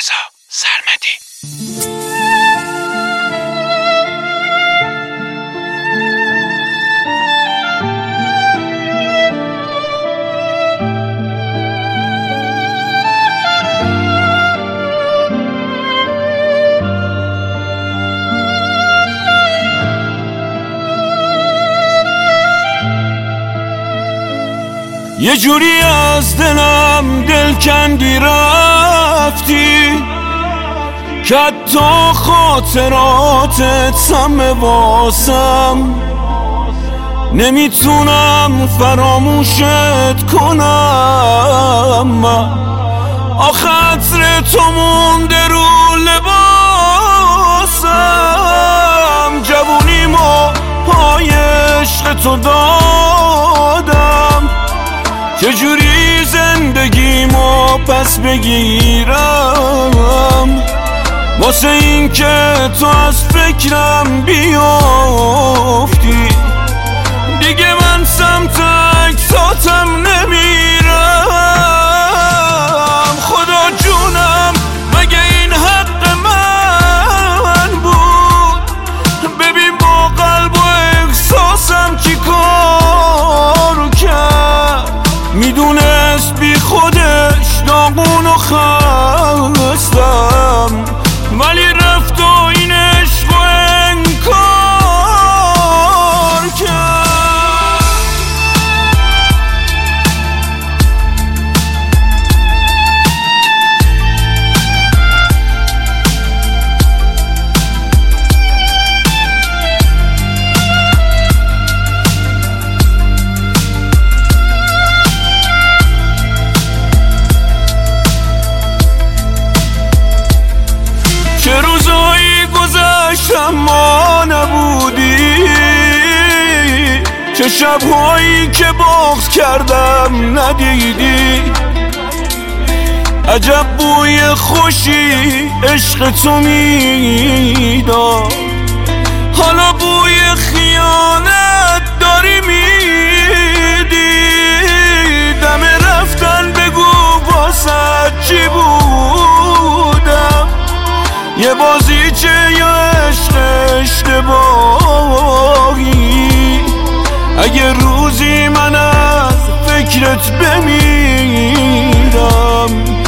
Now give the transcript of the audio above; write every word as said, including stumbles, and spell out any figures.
رضا سرمدی. یه جوری از دلم دل کندی رفتی که حتی خاطراتت سم واسم نمیتونم فراموشت کنم. آخه عطر تو مونده رو لباسم، جوونیمو پای عشق تو دادم، چجوری زندگیمو پس بگیرم واسه این که تو از فکرم بیافتی. دیگه من سمت عکساتم نمیرم. خدا جونم مگه این حق من بود؟ ببین با قلب و احساسم چی کار کرد. میدونست بی خودش داغون و خستم، ولی رفت و این عشق و انکار کرد. چه روزایی گذشت اما نبودی، چه شبهایی که بغض کردم ندیدی. عجب بوی خوشی عشق تو میداد، حالا بوی خیانت داری میدی. دم رفتن بگو واسه چی بودم، یه بازیچه یا عشق اشتباهی. اگه روزی من از فکرت بمیرم